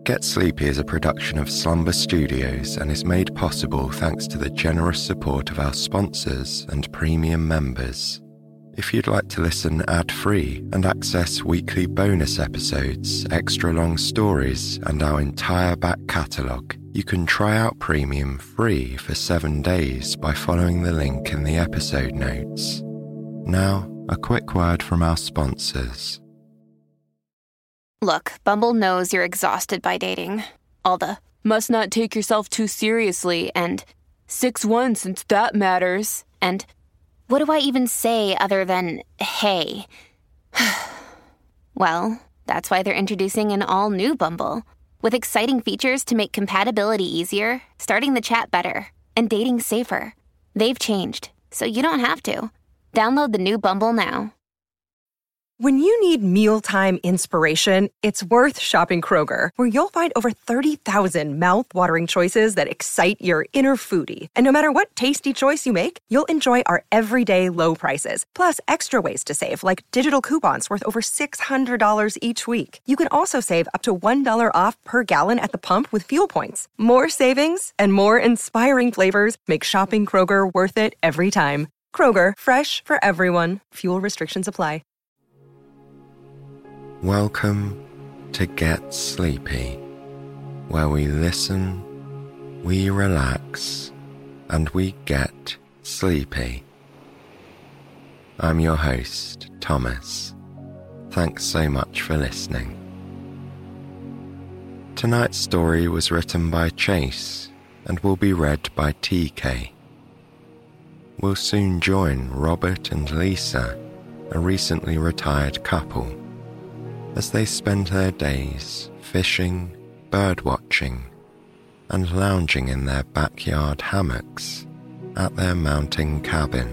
Get Sleepy is a production of Slumber Studios and is made possible thanks to the generous support of our sponsors and premium members. If you'd like to listen ad-free and access weekly bonus episodes, extra long stories, and our entire back catalogue, you can try out Premium free for 7 days by following the link in the episode notes. Now, a quick word from our sponsors. Look, Bumble knows you're exhausted by dating. All the, must not take yourself too seriously, and 6'1" since that matters, and what do I even say other than, hey? Well, that's why they're introducing an all-new Bumble, with exciting features to make compatibility easier, starting the chat better, and dating safer. They've changed, so you don't have to. Download the new Bumble now. When you need mealtime inspiration, it's worth shopping Kroger, where you'll find over 30,000 mouth-watering choices that excite your inner foodie. And no matter what tasty choice you make, you'll enjoy our everyday low prices, plus extra ways to save, like digital coupons worth over $600 each week. You can also save up to $1 off per gallon at the pump with fuel points. More savings and more inspiring flavors make shopping Kroger worth it every time. Kroger, fresh for everyone. Fuel restrictions apply. Welcome to Get Sleepy, where we listen, we relax, and we get sleepy. I'm your host, Thomas. Thanks so much for listening. Tonight's story was written by Chase and will be read by TK. We'll soon join Robert and Lisa, a recently retired couple, as they spend their days fishing, birdwatching, and lounging in their backyard hammocks at their mountain cabin.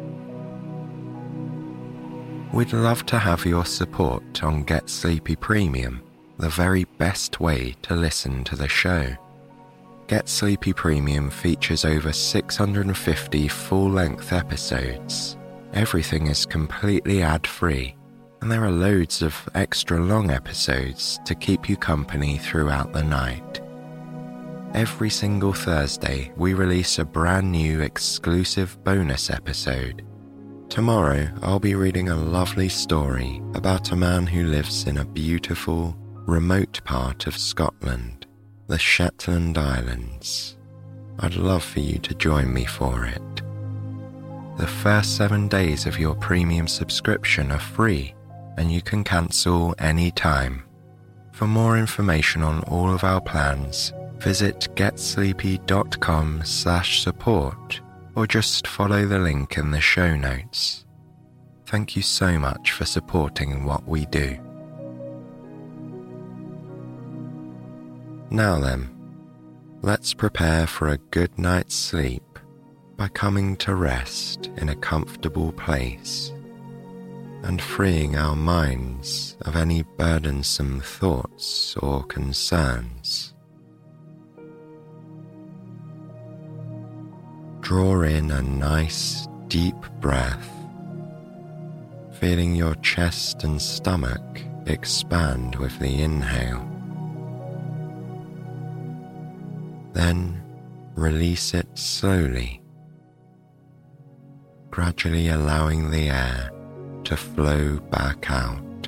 We'd love to have your support on Get Sleepy Premium, the very best way to listen to the show. Get Sleepy Premium features over 650 full-length episodes. Everything is completely ad-free, and there are loads of extra long episodes to keep you company throughout the night. Every single Thursday, we release a brand new exclusive bonus episode. Tomorrow, I'll be reading a lovely story about a man who lives in a beautiful, remote part of Scotland, the Shetland Islands. I'd love for you to join me for it. The first 7 days of your premium subscription are free, and you can cancel any time. For more information on all of our plans, visit getsleepy.com/support or just follow the link in the show notes. Thank you so much for supporting what we do. Now then, let's prepare for a good night's sleep by coming to rest in a comfortable place and freeing our minds of any burdensome thoughts or concerns. Draw in a nice, deep breath, feeling your chest and stomach expand with the inhale. Then release it slowly, gradually allowing the air to flow back out.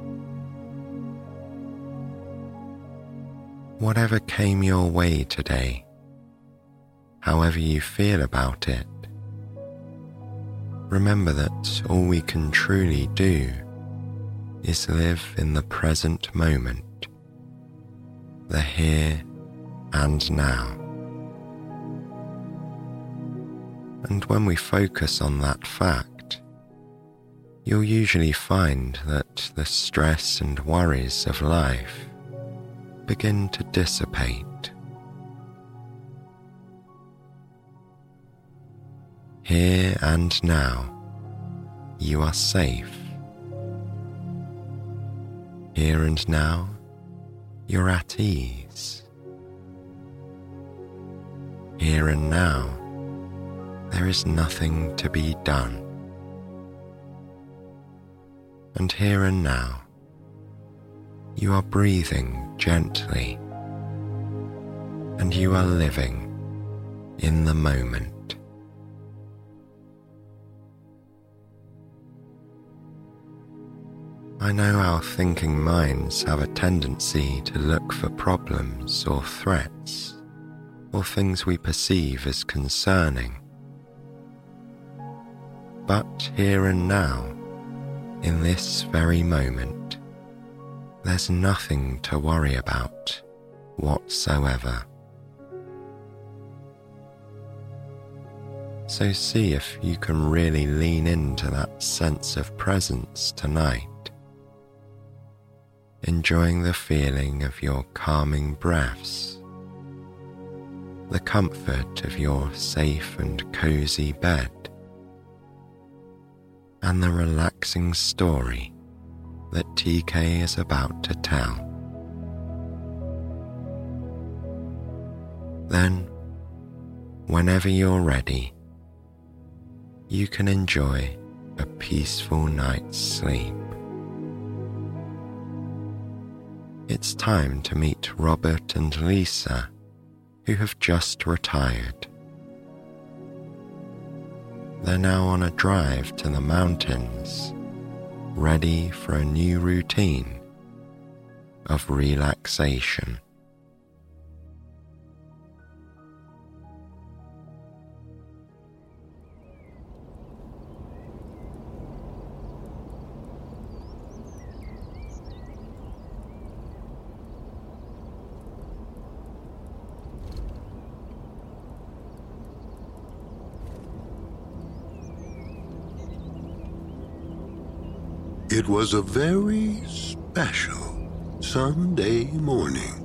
Whatever came your way today, however you feel about it, remember that all we can truly do is live in the present moment, the here and now. And when we focus on that fact, you'll usually find that the stress and worries of life begin to dissipate. Here and now, you are safe. Here and now, you're at ease. Here and now, there is nothing to be done. And here and now, you are breathing gently and you are living in the moment. I know our thinking minds have a tendency to look for problems or threats or things we perceive as concerning. But here and now, in this very moment, there's nothing to worry about whatsoever. So see if you can really lean into that sense of presence tonight, enjoying the feeling of your calming breaths, the comfort of your safe and cozy bed, and the relaxing story that TK is about to tell. Then, whenever you're ready, you can enjoy a peaceful night's sleep. It's time to meet Robert and Lisa, who have just retired. They're now on a drive to the mountains, ready for a new routine of relaxation. It was a very special Sunday morning.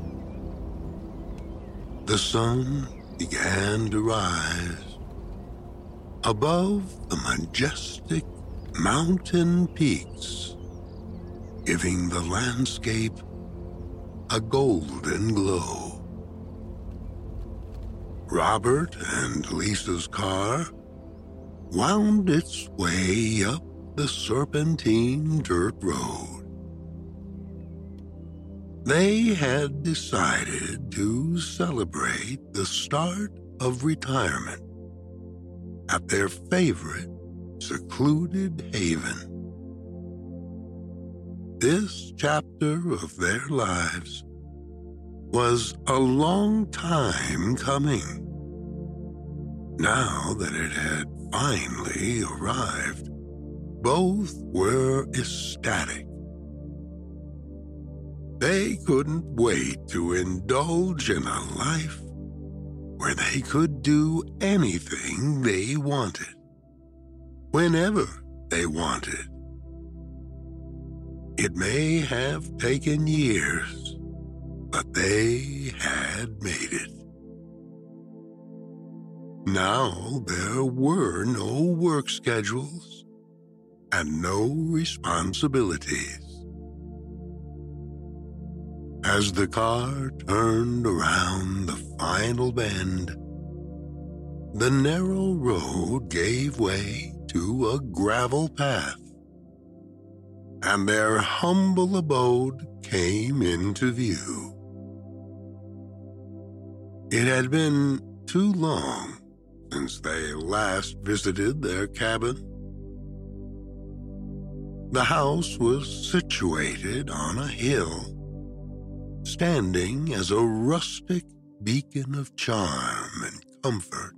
The sun began to rise above the majestic mountain peaks, giving the landscape a golden glow. Robert and Lisa's car wound its way up the serpentine dirt road. They had decided to celebrate the start of retirement at their favorite secluded haven. This chapter of their lives was a long time coming. Now that it had finally arrived, both were ecstatic. They couldn't wait to indulge in a life where they could do anything they wanted, whenever they wanted. It may have taken years, but they had made it. Now there were no work schedules and no responsibilities. As the car turned around the final bend, the narrow road gave way to a gravel path, and their humble abode came into view. It had been too long since they last visited their cabin. The house was situated on a hill, standing as a rustic beacon of charm and comfort.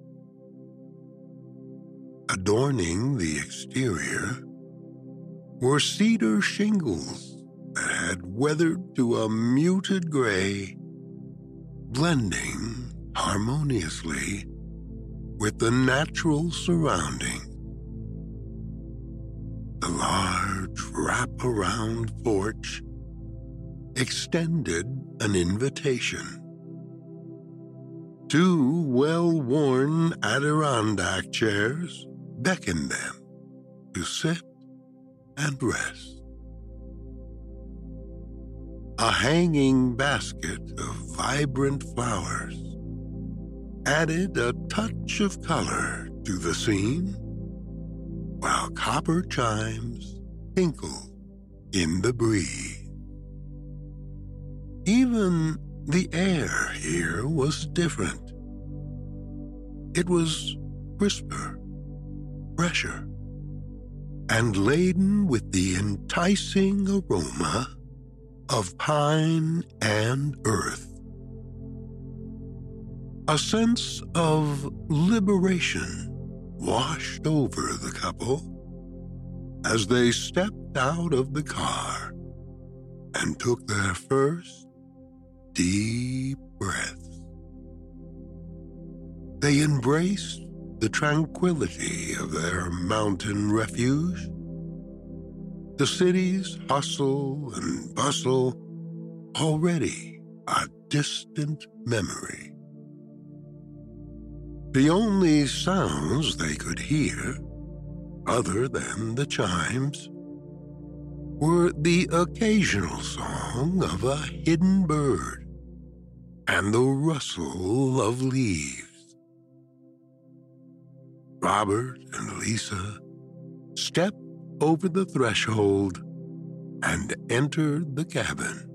Adorning the exterior were cedar shingles that had weathered to a muted gray, blending harmoniously with the natural surroundings. The large wrap-around porch extended an invitation. Two well-worn Adirondack chairs beckoned them to sit and rest. A hanging basket of vibrant flowers added a touch of color to the scene, while copper chimes tinkled in the breeze. Even The air here was different. It was crisper, fresher, and laden with the enticing aroma of pine and earth. A sense of liberation washed over the couple as they stepped out of the car and took their first deep breaths. They embraced the tranquility of their mountain refuge. The city's hustle and bustle already a distant memory. The only sounds they could hear, other than the chimes, were the occasional song of a hidden bird and the rustle of leaves. Robert and Lisa stepped over the threshold and entered the cabin.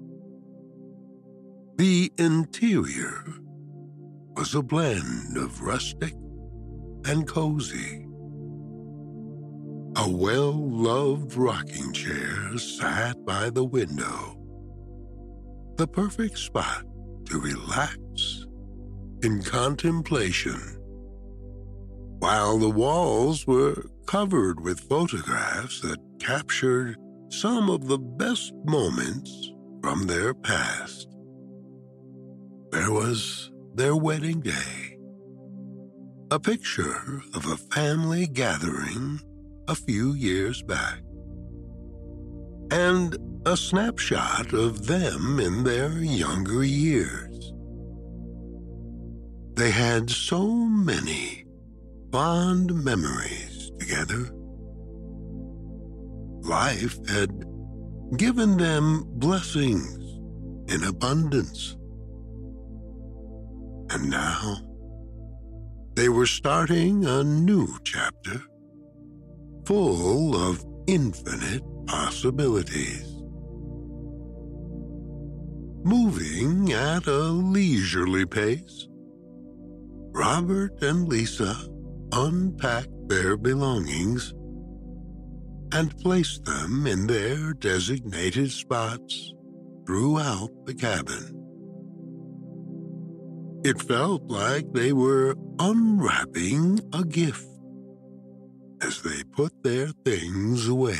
The interior was a blend of rustic and cozy. A well-loved rocking chair sat by the window, the perfect spot to relax in contemplation, while the walls were covered with photographs that captured some of the best moments from their past. There was their wedding day, a picture of a family gathering a few years back, and a snapshot of them in their younger years. They had so many fond memories together. Life had given them blessings in abundance. And now, they were starting a new chapter, full of infinite possibilities. Moving at a leisurely pace, Robert and Lisa unpacked their belongings and placed them in their designated spots throughout the cabin. It felt like they were unwrapping a gift as they put their things away.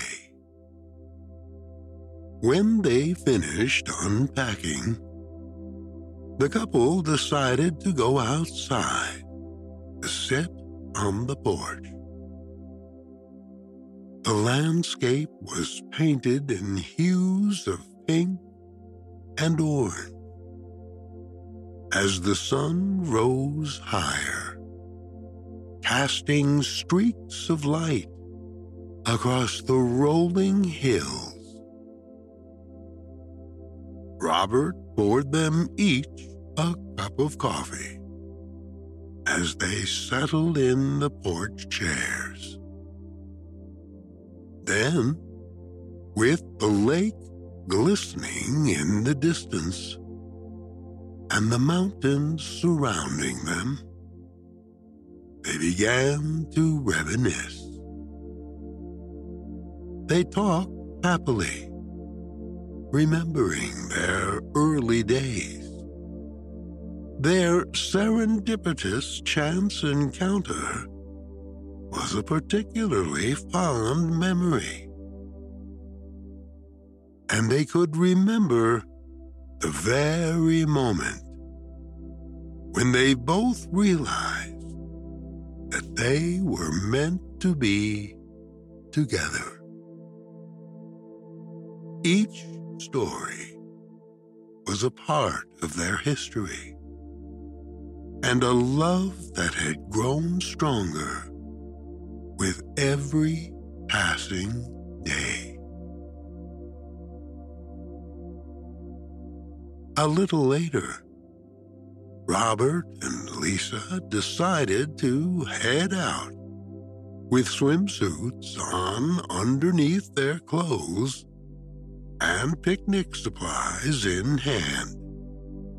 When they finished unpacking, the couple decided to go outside to sit on the porch. The landscape was painted in hues of pink and orange as the sun rose higher, casting streaks of light across the rolling hills. Robert poured them each a cup of coffee as they settled in the porch chairs. Then, with the lake glistening in the distance and the mountains surrounding them, they began to reminisce. They talked happily, remembering their early days, their serendipitous chance encounter was a particularly fond memory. And they could remember the very moment when they both realized that they were meant to be together. Each story was a part of their history, and a love that had grown stronger with every passing day. A little later, Robert and Lisa decided to head out with swimsuits on underneath their clothes and picnic supplies in hand.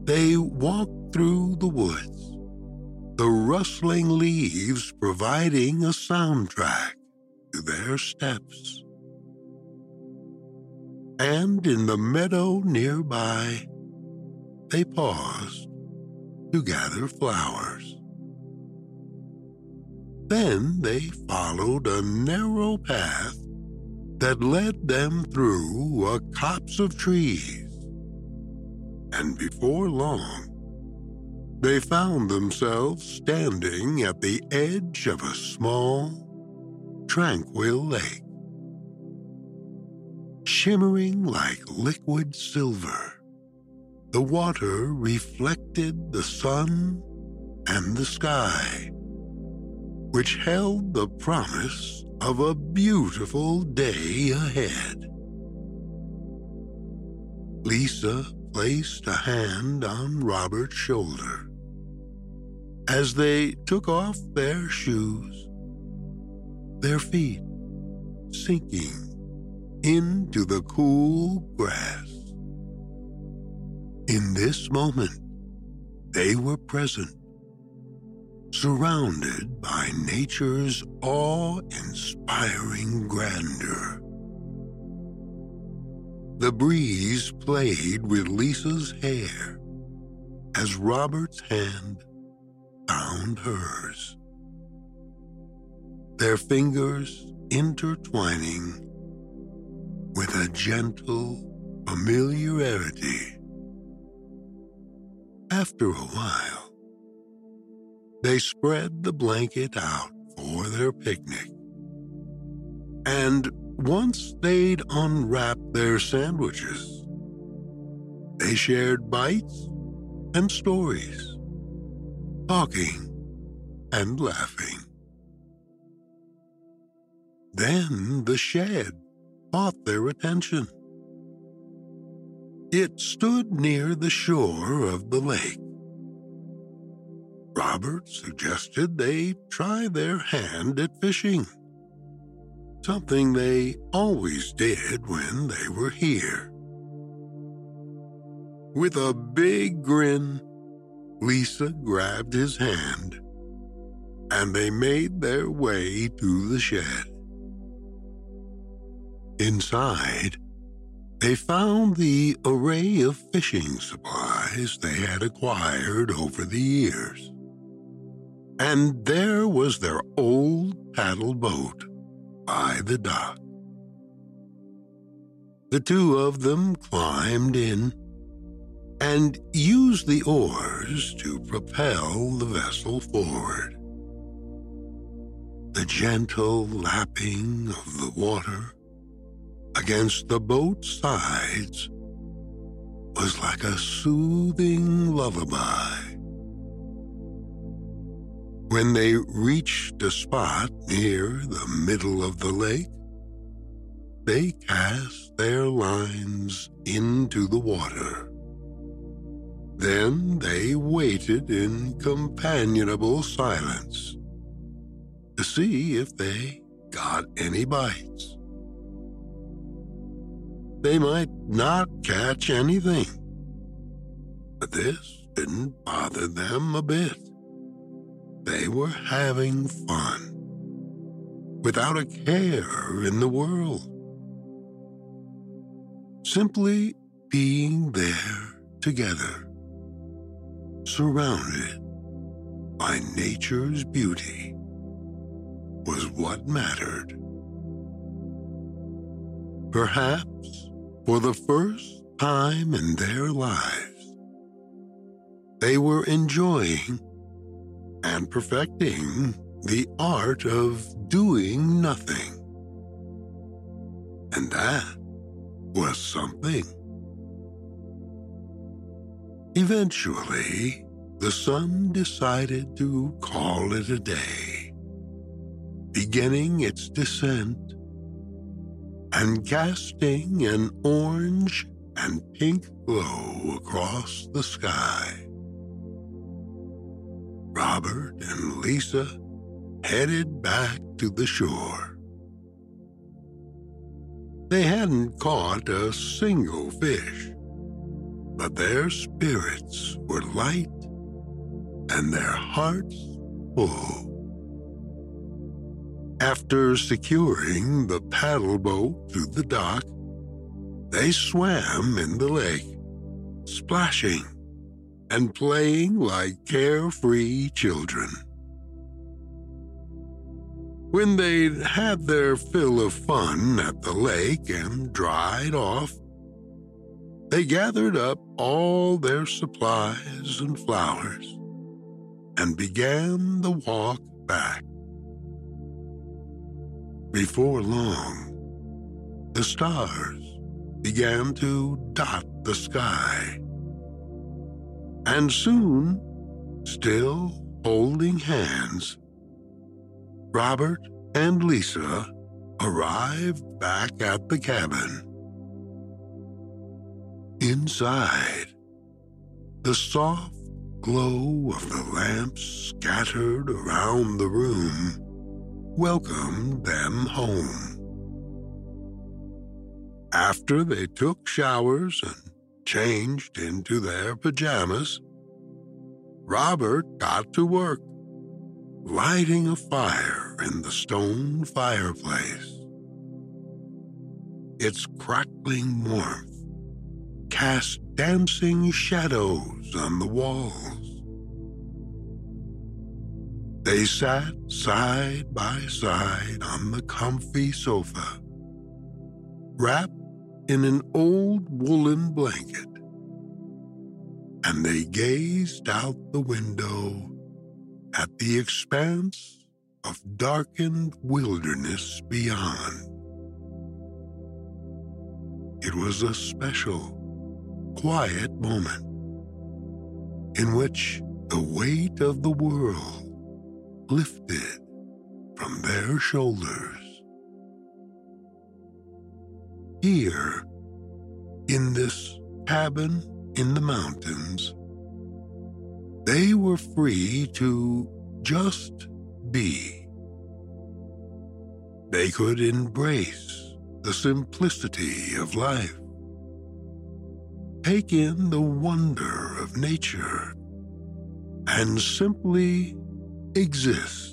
They walked through the woods, the rustling leaves providing a soundtrack to their steps. And in the meadow nearby, they paused to gather flowers. Then they followed a narrow path that led them through a copse of trees. And before long, they found themselves standing at the edge of a small, tranquil lake. Shimmering like liquid silver, the water reflected the sun and the sky, which held the promise of a beautiful day ahead. Lisa placed a hand on Robert's shoulder. As they took off their shoes, their feet sinking into the cool grass. In this moment, they were present, surrounded by nature's awe-inspiring grandeur. The breeze played with Lisa's hair as Robert's hand found hers, their fingers intertwining with a gentle familiarity. After a while, they spread the blanket out for their picnic. And once they'd unwrapped their sandwiches, they shared bites and stories, talking and laughing. Then the shed caught their attention. It stood near the shore of the lake. Robert suggested they try their hand at fishing, something they always did when they were here. With a big grin, Lisa grabbed his hand, and they made their way to the shed. Inside, they found the array of fishing supplies they had acquired over the years. And there was their old paddle boat by the dock. The two of them climbed in and used the oars to propel the vessel forward. The gentle lapping of the water against the boat's sides was like a soothing lullaby. When they reached a spot near the middle of the lake, they cast their lines into the water. Then they waited in companionable silence to see if they got any bites. They might not catch anything, but this didn't bother them a bit. They were having fun, without a care in the world. Simply being there together, surrounded by nature's beauty, was what mattered. Perhaps for the first time in their lives, they were enjoying and perfecting the art of doing nothing. And that was something. Eventually, the sun decided to call it a day, beginning its descent and casting an orange and pink glow across the sky. Robert and Lisa headed back to the shore. They hadn't caught a single fish, but but their spirits were light and their hearts full. After securing the paddle boat to the dock, they swam in the lake, splashing and playing like carefree children. When they'd had their fill of fun at the lake and dried off, they gathered up all their supplies and flowers and began the walk back. Before long, the stars began to dot the sky, and soon, still holding hands, Robert and Lisa arrived back at the cabin. Inside, the soft glow of the lamps scattered around the room welcomed them home. After they took showers and changed into their pajamas, Robert got to work, lighting a fire in the stone fireplace. Its crackling warmth cast dancing shadows on the walls. They sat side by side on the comfy sofa, wrapped in an old woolen blanket, and they gazed out the window at the expanse of darkened wilderness beyond. It was a special, quiet moment in which the weight of the world lifted from their shoulders. Here, in this cabin in the mountains, they were free to just be. They could embrace the simplicity of life, take in the wonder of nature, and simply exist.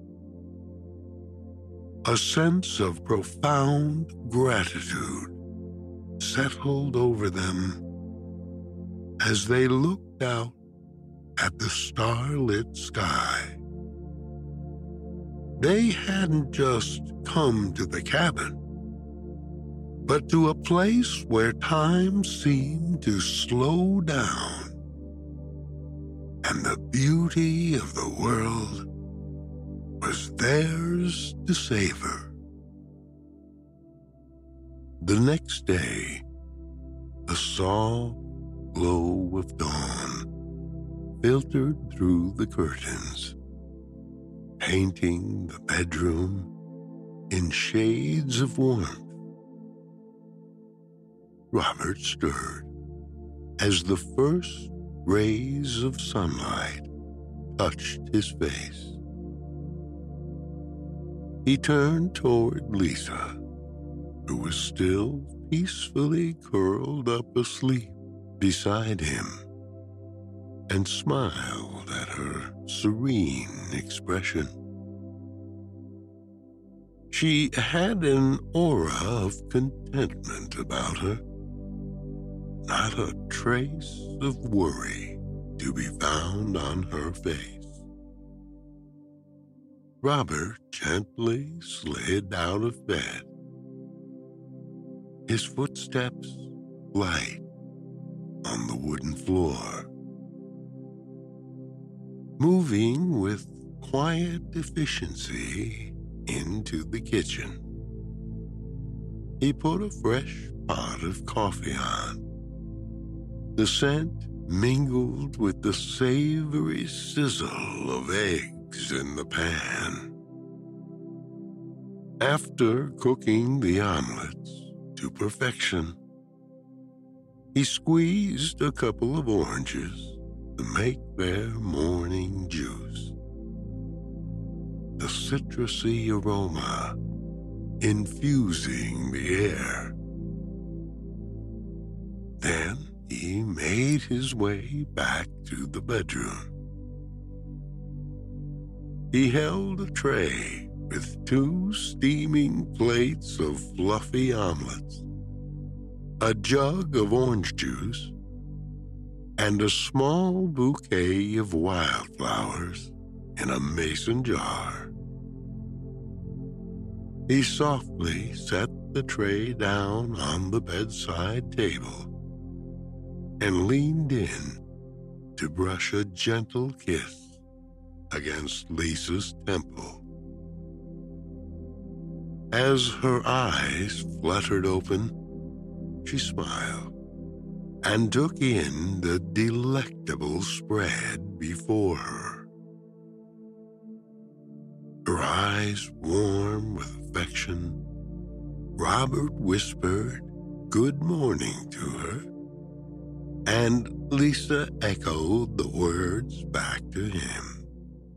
A sense of profound gratitude settled over them as they looked out at the starlit sky. They hadn't just come to the cabin, but to a place where time seemed to slow down and the beauty of the world was theirs to savor. The next day, the soft glow of dawn filtered through the curtains, painting the bedroom in shades of warmth. Robert stirred as the first rays of sunlight touched his face. He turned toward Lisa, who was still peacefully curled up asleep beside him, and smiled at her serene expression. She had an aura of contentment about her, not a trace of worry to be found on her face. Robert gently slid out of bed, his footsteps light on the wooden floor. Moving with quiet efficiency into the kitchen, he put a fresh pot of coffee on. The scent mingled with the savory sizzle of eggs in the pan. After cooking the omelets to perfection, he squeezed a couple of oranges to make their morning juice. The citrusy aroma infusing the air. Then he he made his way back to the bedroom. He held a tray with 2 steaming plates of fluffy omelets, a jug of orange juice, and a small bouquet of wildflowers in a mason jar. He softly set the tray down on the bedside table and leaned in to brush a gentle kiss against Lisa's temple. As her eyes fluttered open, she smiled and took in the delectable spread before her. Her eyes warm with affection, Robert whispered good morning to her, and Lisa echoed the words back to him.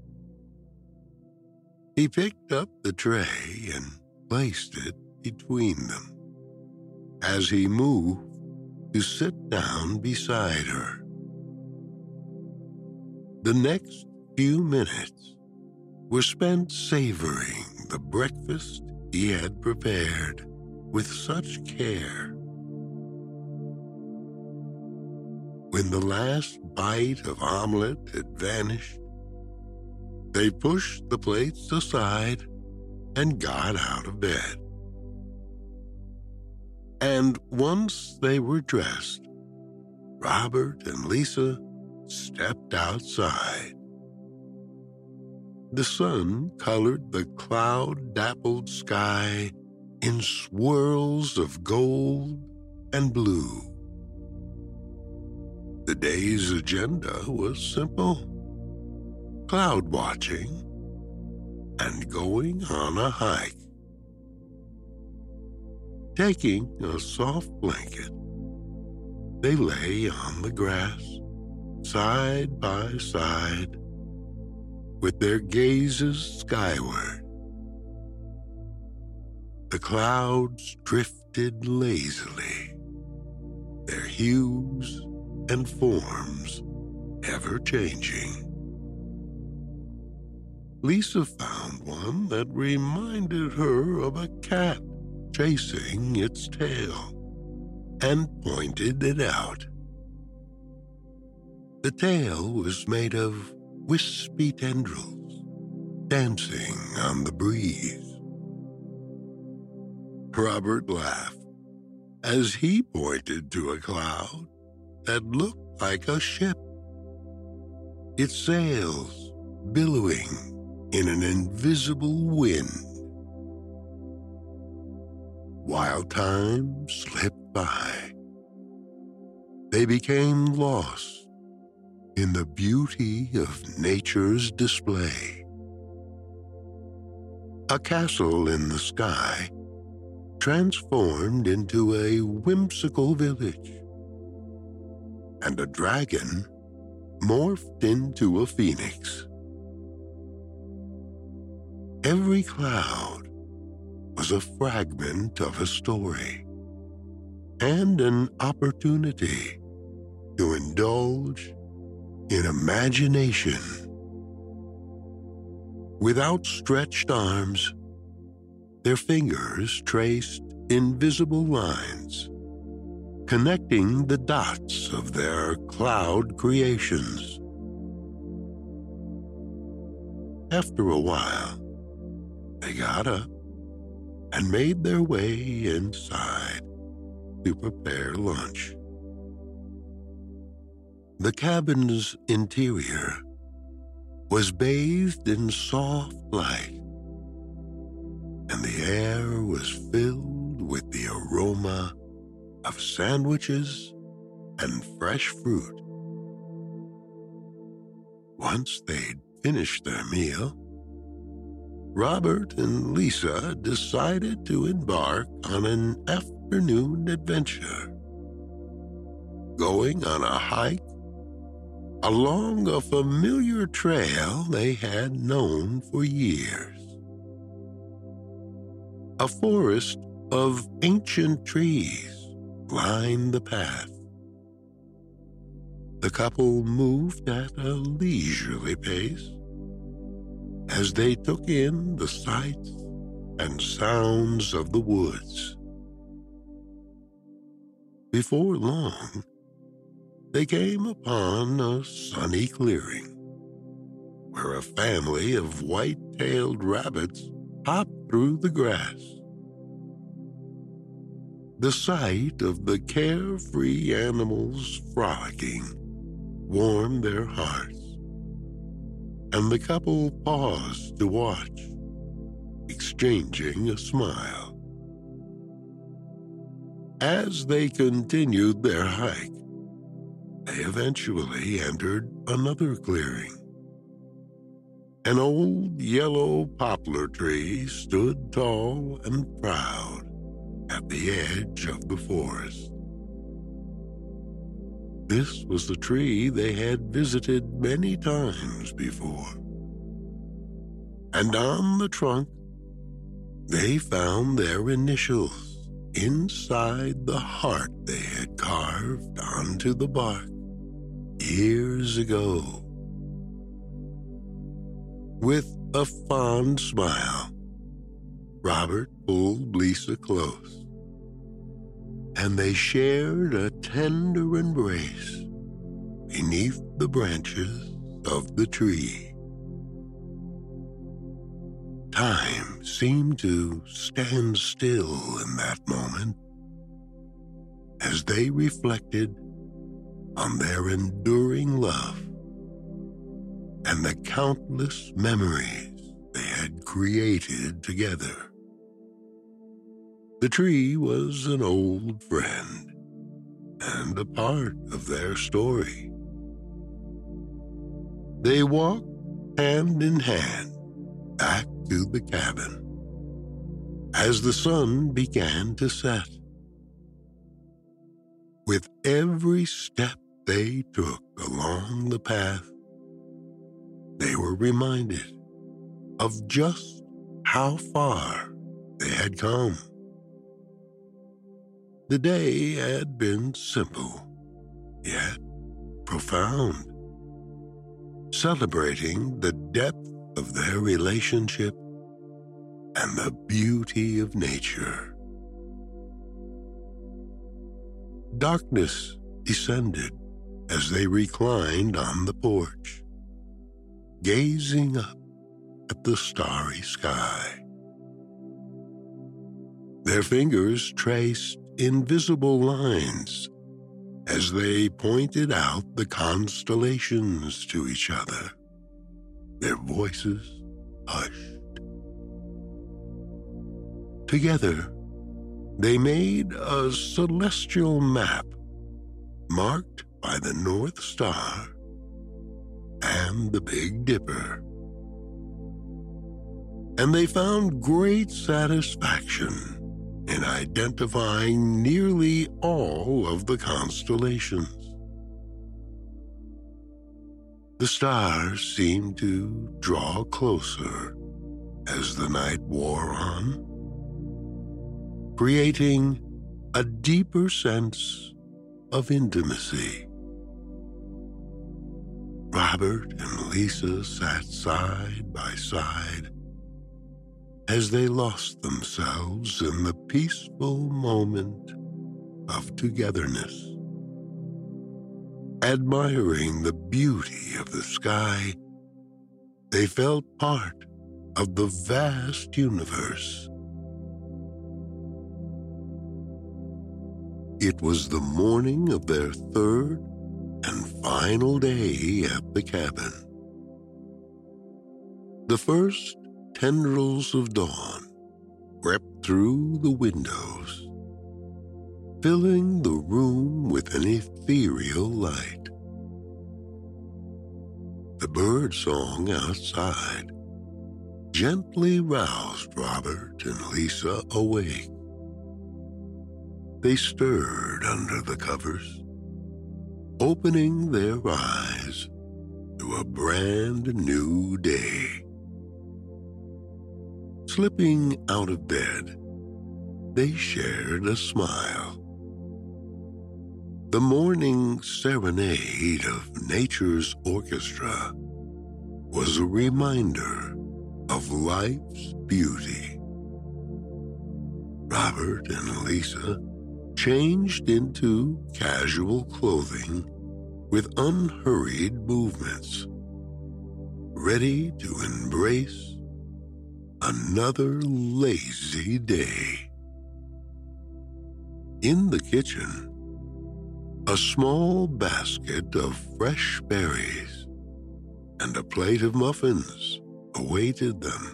He picked up the tray and placed it between them as he moved to sit down beside her. The next few minutes were spent savoring the breakfast he had prepared with such care. When the last bite of omelet had vanished, they pushed the plates aside and got out of bed. And once they were dressed, Robert and Lisa stepped outside. The sun colored the cloud-dappled sky in swirls of gold and blue. The day's agenda was simple: cloud watching and going on a hike. Taking a soft blanket, they lay on the grass, side by side, with their gazes skyward. The clouds drifted lazily, their hues and forms ever-changing. Lisa found one that reminded her of a cat chasing its tail, and pointed it out. The tail was made of wispy tendrils, dancing on the breeze. Robert laughed as he pointed to a cloud that looked like a ship, its sails billowing in an invisible wind. While time slipped by, they became lost in the beauty of nature's display. A castle in the sky transformed into a whimsical village, and a dragon morphed into a phoenix. Every cloud was a fragment of a story and an opportunity to indulge in imagination. With outstretched arms, their fingers traced invisible lines, connecting the dots of their cloud creations. After a while, they got up and made their way inside to prepare lunch. The cabin's interior was bathed in soft light, and the air was filled with the aroma of sandwiches and fresh fruit. Once they'd finished their meal, Robert and Lisa decided to embark on an afternoon adventure, going on a hike along a familiar trail they had known for years. A forest of ancient trees lined the path, The couple moved at a leisurely pace as they took in the sights and sounds of the woods. Before long, they came upon a sunny clearing where a family of white-tailed rabbits hopped through the grass. The sight of the carefree animals frolicking warmed their hearts, and the couple paused to watch, exchanging a smile. As they continued their hike, they eventually entered another clearing. An old yellow poplar tree stood tall and proud at the edge of the forest. This was the tree they had visited many times before. And on the trunk, they found their initials inside the heart they had carved onto the bark years ago. With a fond smile, Robert pulled Lisa close, and they shared a tender embrace beneath the branches of the tree. Time seemed to stand still in that moment as they reflected on their enduring love and the countless memories they had created together. The tree was an old friend and a part of their story. They walked hand in hand back to the cabin as the sun began to set. With every step they took along the path, they were reminded of just how far they had come. The day had been simple, yet profound, celebrating the depth of their relationship and the beauty of nature. Darkness descended as they reclined on the porch, gazing up at the starry sky. Their fingers traced invisible lines as they pointed out the constellations to each other, their voices hushed. Together, they made a celestial map marked by the North Star and the Big Dipper. And they found great satisfaction in identifying nearly all of the constellations. The stars seemed to draw closer as the night wore on, creating a deeper sense of intimacy. Robert and Lisa sat side by side as they lost themselves in the peaceful moment of togetherness. Admiring the beauty of the sky, they felt part of the vast universe. It was the morning of their third and final day at the cabin. The first tendrils of dawn crept through the windows, filling the room with an ethereal light. The bird song outside gently roused Robert and Lisa awake. They stirred under the covers, opening their eyes to a brand new day. Slipping out of bed, they shared a smile. The morning serenade of nature's orchestra was a reminder of life's beauty. Robert and Lisa changed into casual clothing with unhurried movements, ready to embrace another lazy day. In the kitchen, a small basket of fresh berries and a plate of muffins awaited them.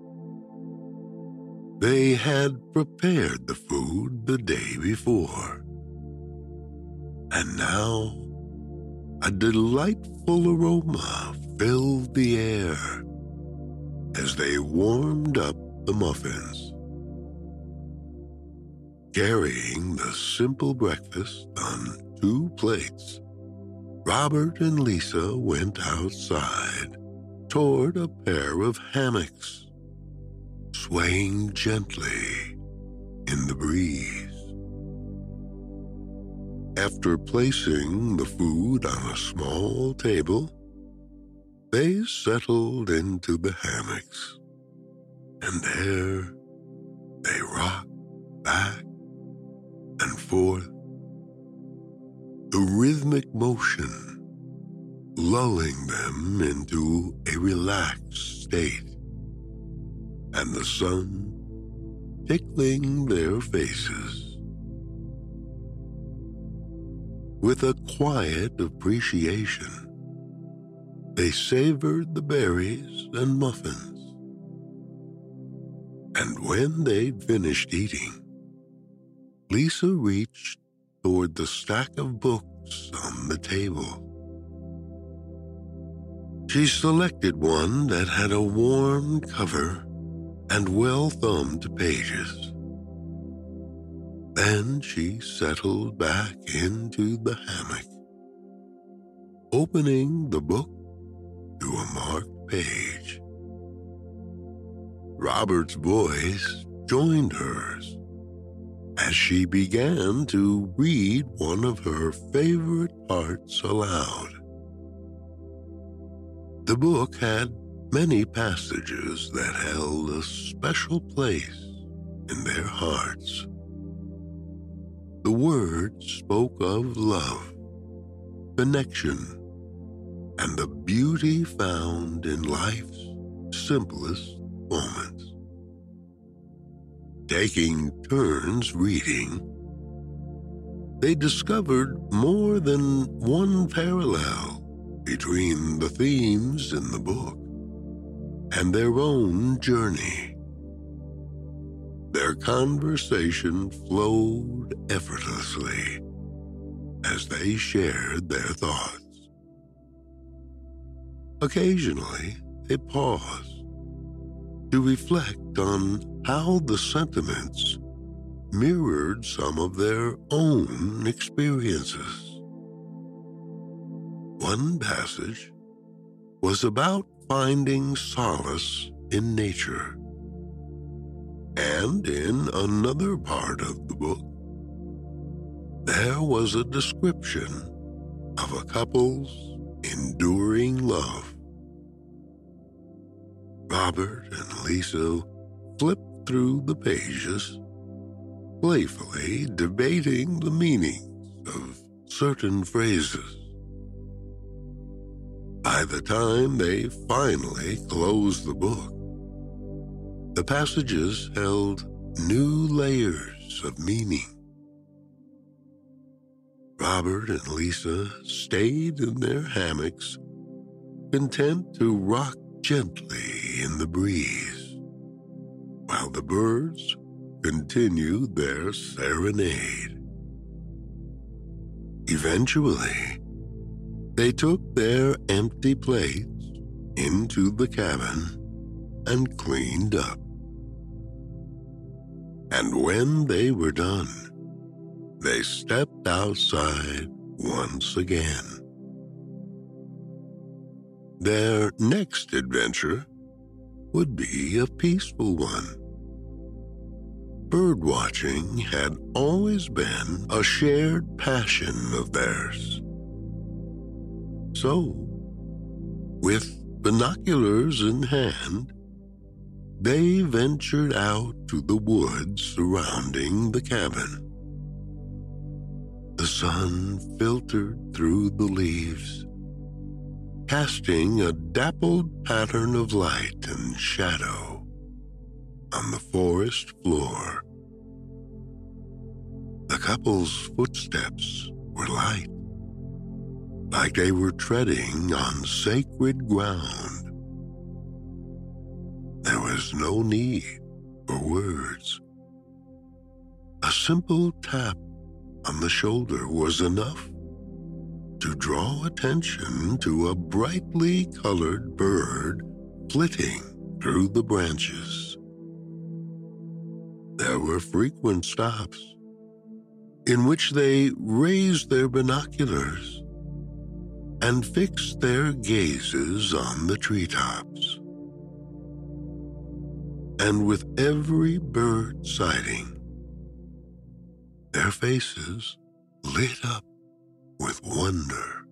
They had prepared the food the day before, and now a delightful aroma filled the air as they warmed up the muffins. Carrying the simple breakfast on 2 plates, Robert and Lisa went outside toward a pair of hammocks, swaying gently in the breeze. After placing the food on a small table, they settled into the hammocks, and there they rocked back and forth, the rhythmic motion lulling them into a relaxed state, and the sun tickling their faces. With a quiet appreciation, they savored the berries and muffins. And when they'd finished eating, Lisa reached toward the stack of books on the table. She selected one that had a warm cover and well-thumbed pages. Then she settled back into the hammock, opening the book to a marked page. Robert's voice joined hers as she began to read one of her favorite parts aloud. The book had many passages that held a special place in their hearts. The words spoke of love, connection, and the beauty found in life's simplest moments. Taking turns reading, they discovered more than one parallel between the themes in the book and their own journey. Their conversation flowed effortlessly as they shared their thoughts. Occasionally, they paused to reflect on how the sentiments mirrored some of their own experiences. One passage was about finding solace in nature, and in another part of the book, there was a description of a couple's enduring love. Robert and Lisa flipped through the pages, playfully debating the meanings of certain phrases. By the time they finally closed the book, the passages held new layers of meaning. Robert and Lisa stayed in their hammocks, content to rock gently in the breeze, while the birds continued their serenade. Eventually, they took their empty plates into the cabin and cleaned up. And when they were done, they stepped outside once again. Their next adventure would be a peaceful one. birdwatching had always been a shared passion of theirs. So, with binoculars in hand, they ventured out to the woods surrounding the cabin. The sun filtered through the leaves, casting a dappled pattern of light and shadow on the forest floor. The couple's footsteps were light, like they were treading on sacred ground. There was no need for words. A simple tap on the shoulder was enough to draw attention to a brightly colored bird flitting through the branches. There were frequent stops in which they raised their binoculars and fixed their gazes on the treetops. And with every bird sighting, their faces lit up with wonder.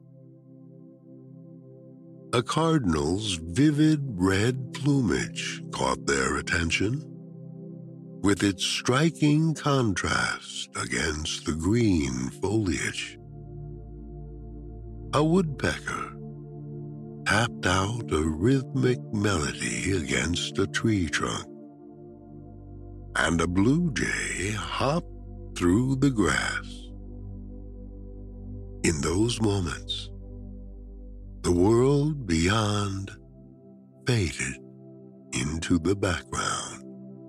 A cardinal's vivid red plumage caught their attention, with its striking contrast against the green foliage. A woodpecker tapped out a rhythmic melody against a tree trunk, and a blue jay hopped through the grass. In those moments, the world beyond faded into the background.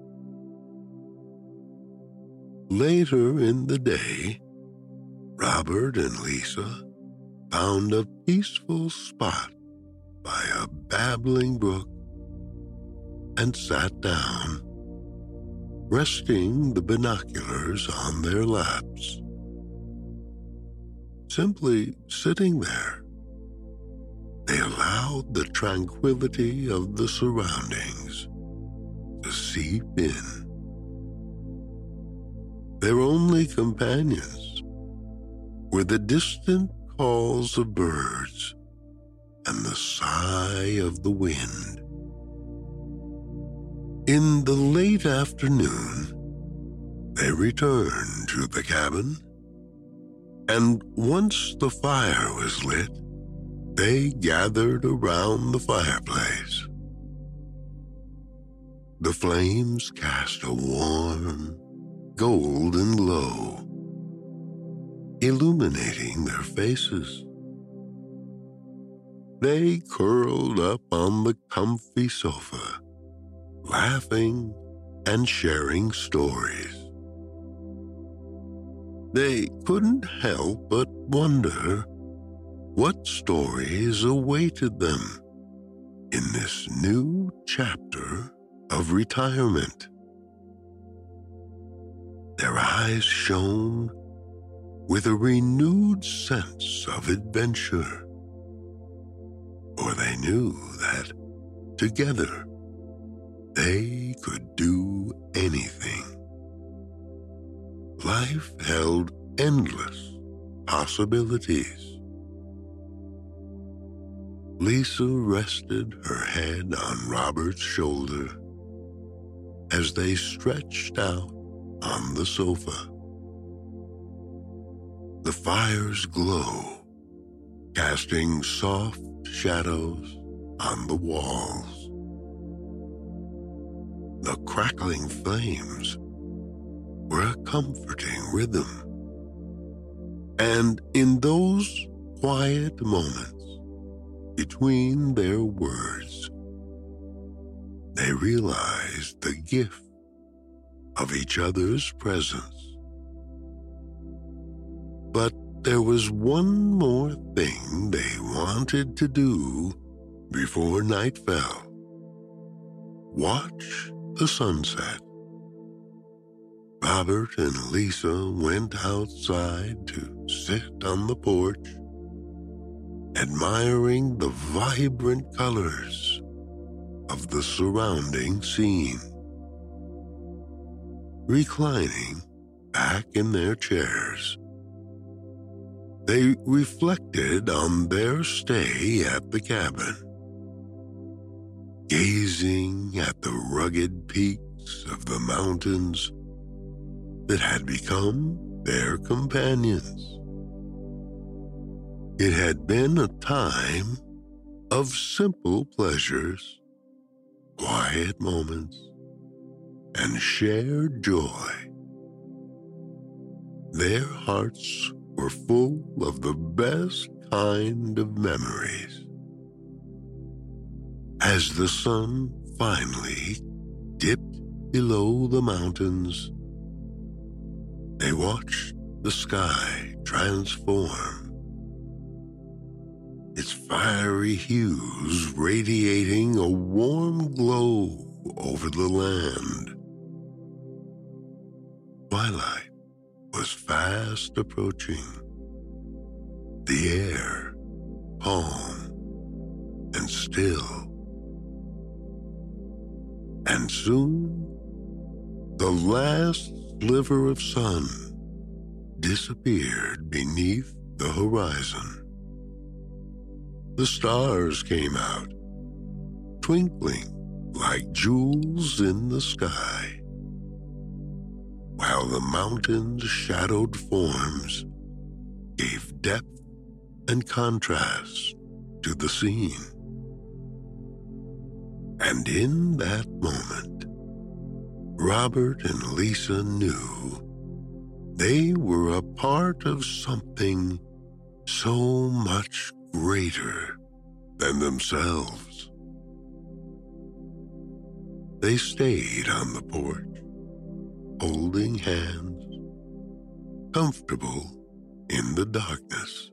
Later in the day, Robert and Lisa found a peaceful spot by a babbling brook and sat down, resting the binoculars on their laps. Simply sitting there, they allowed the tranquility of the surroundings to seep in. Their only companions were the distant calls of birds and the sigh of the wind. In the late afternoon, they returned to the cabin, and once the fire was lit, they gathered around the fireplace. The flames cast a warm, golden glow, illuminating their faces. They curled up on the comfy sofa, laughing and sharing stories. They couldn't help but wonder what stories awaited them in this new chapter of retirement. Their eyes shone with a renewed sense of adventure, for they knew that together they could do anything. Life held endless possibilities. Lisa rested her head on Robert's shoulder as they stretched out on the sofa. The fire's glow, casting soft shadows on the walls. The crackling flames were a comforting rhythm. And in those quiet moments between their words, they realized the gift of each other's presence. But there was one more thing they wanted to do before night fell. Watch the sunset. Robert and Lisa went outside to sit on the porch, admiring the vibrant colors of the surrounding scene. reclining back in their chairs. They reflected on their stay at the cabin, gazing at the rugged peaks of the mountains that had become their companions. It had been a time of simple pleasures, quiet moments, and shared joy. Their hearts were full of the best kind of memories. As the sun finally dipped below the mountains, they watched the sky transform, its fiery hues radiating a warm glow over the land. Twilight was fast approaching, the air calm and still. And soon, the last sliver of sun disappeared beneath the horizon. The stars came out, twinkling like jewels in the sky, while the mountains' shadowed forms gave depth and contrast to the scene. And in that moment, Robert and Lisa knew they were a part of something so much greater than themselves. They stayed on the porch, holding hands, comfortable in the darkness.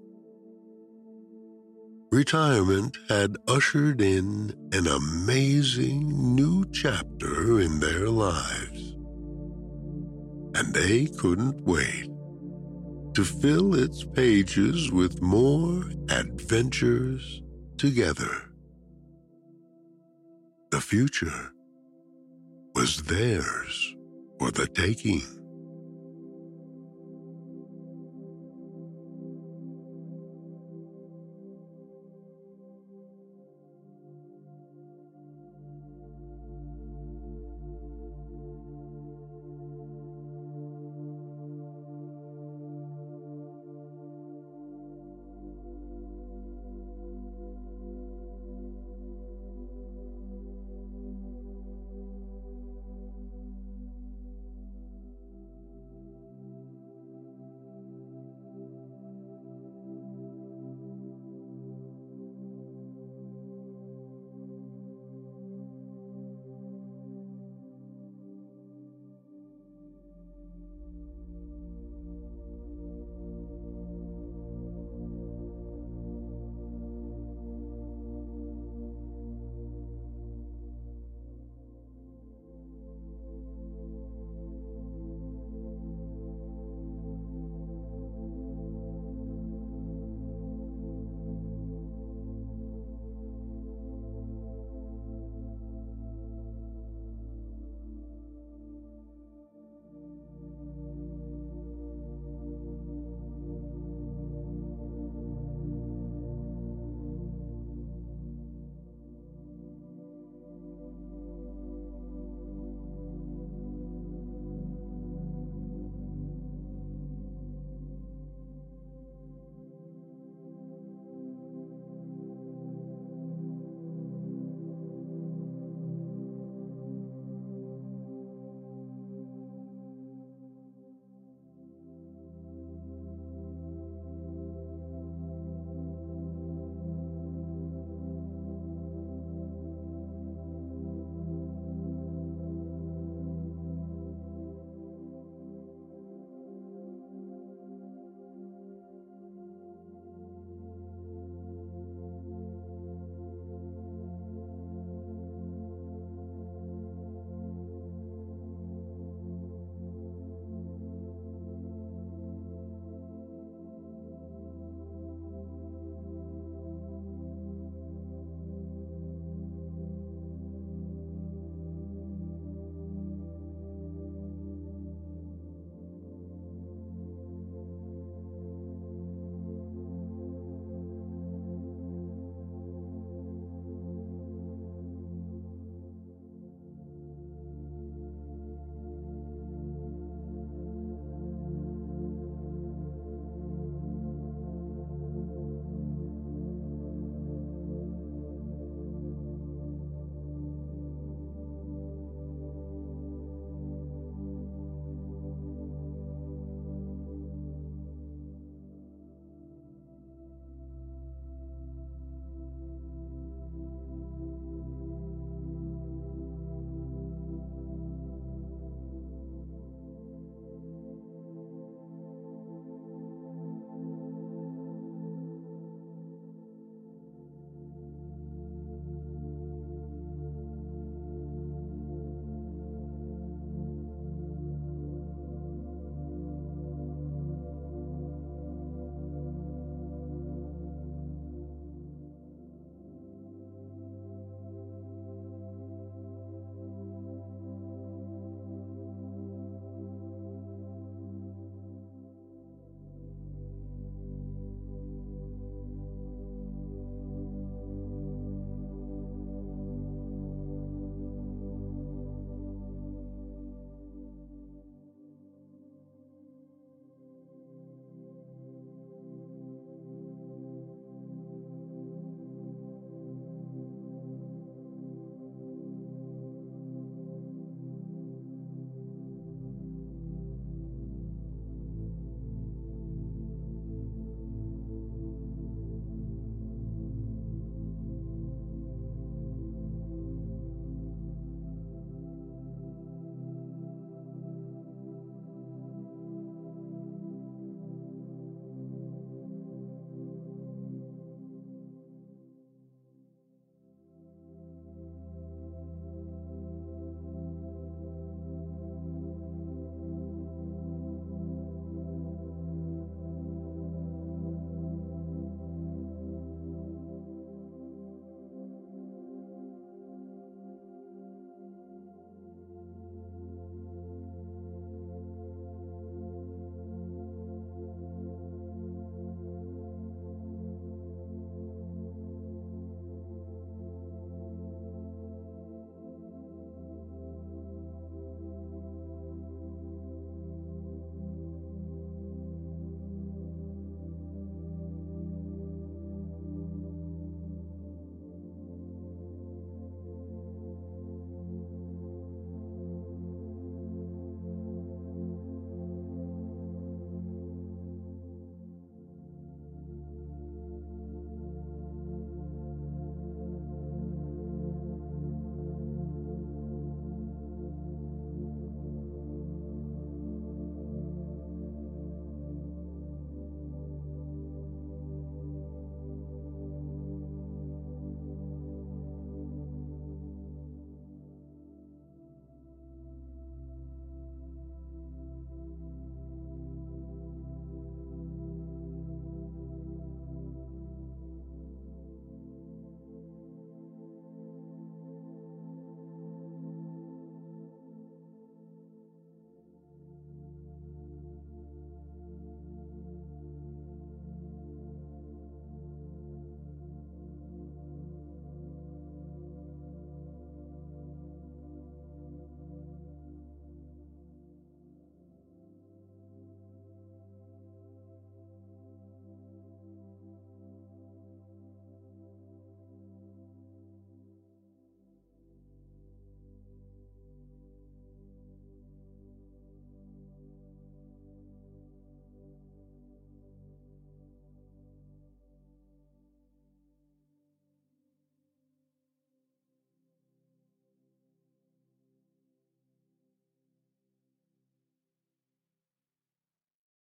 Retirement had ushered in an amazing new chapter in their lives, and they couldn't wait to fill its pages with more adventures together. The future was theirs for the taking.